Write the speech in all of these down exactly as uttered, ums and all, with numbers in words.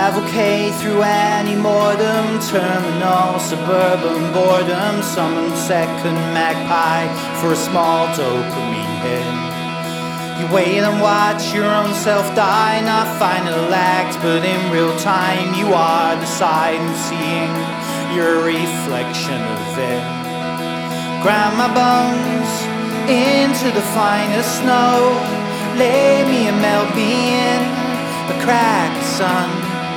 Cavalcade through any mortem, terminal, suburban boredom, summon second magpie for a small dopamine hit. You wait and watch your own self die, not final act, but in real time you are the side and seeing your reflection of it. Grind my bones into the finest snow, lay me and melt me in the cracked sun.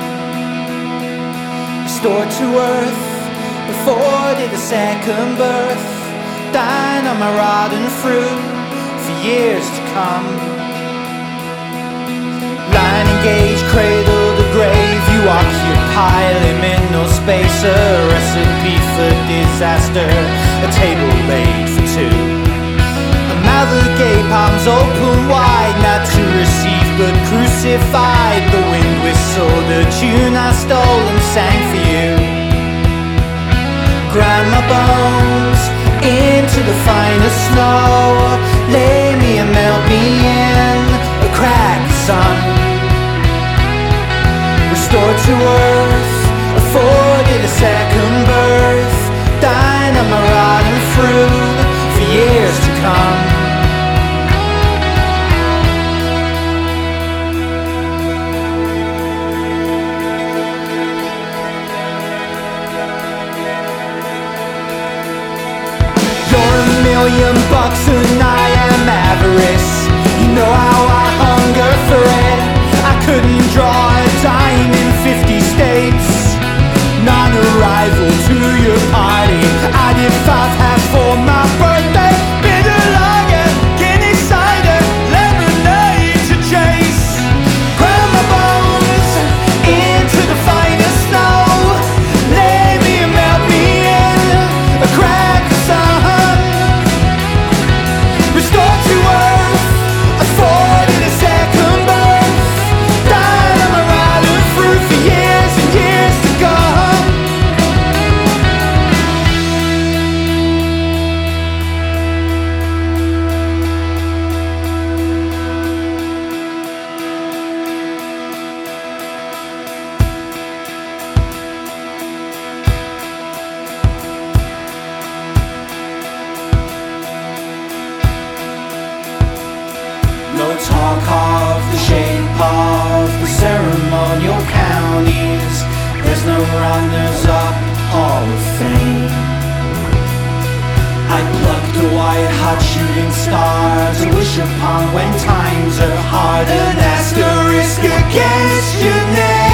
Restored to earth, afforded a second birth, dine on my rotten fruit for years to come. Line engaged, cradle to grave, you occupy liminal space, a recipe for disaster, a table laid for two. A mouth agape, palms open wide, not to receive but crucified. The wind whistled a tune I stole and sang for you. Grind my bones into the finest snow, lay me and melt me in a cracked sun. Restored to earth, afforded a second birth, dine on my rotten fruit for years to come. Million bucks and I am avarice. You know how I hunger for it. I couldn't draw a dime in fifty states. Non-arrival to your party. I did five half for my birthday. Bitter lager, Guinness cider, lemonade to chase. Grind my bones into the finest snow, lay me and melt me in a cracked sun. Restored to earth, afforded a second birth, died on my rotten fruit for years and years to come. No talk of the shape of the ceremonial counties. There's no runners-up Hall of Fame. I plucked a white-hot shooting star to wish upon when times are hard. An asterisk against your name.